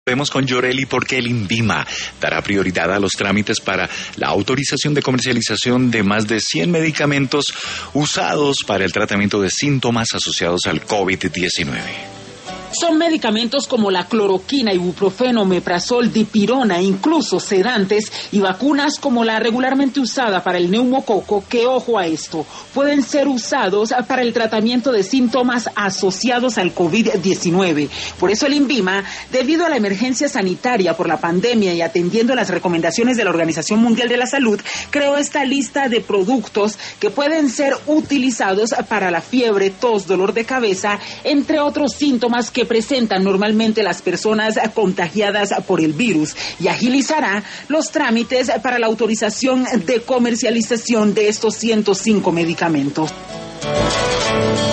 Vemos con Yoreli porque el INVIMA dará prioridad a los trámites para la autorización de comercialización de más de 100 medicamentos usados para el tratamiento de síntomas asociados al COVID-19. Son medicamentos como la cloroquina, ibuprofeno, omeprazol, dipirona, incluso sedantes y vacunas como la regularmente usada para el neumococo, que, ojo a esto, pueden ser usados para el tratamiento de síntomas asociados al COVID-19. Por eso el INVIMA, debido a la emergencia sanitaria por la pandemia y atendiendo las recomendaciones de la Organización Mundial de la Salud, creó esta lista de productos que pueden ser utilizados para la fiebre, tos, dolor de cabeza, entre otros síntomas que presentan normalmente las personas contagiadas por el virus, y agilizará los trámites para la autorización de comercialización de estos 105 medicamentos.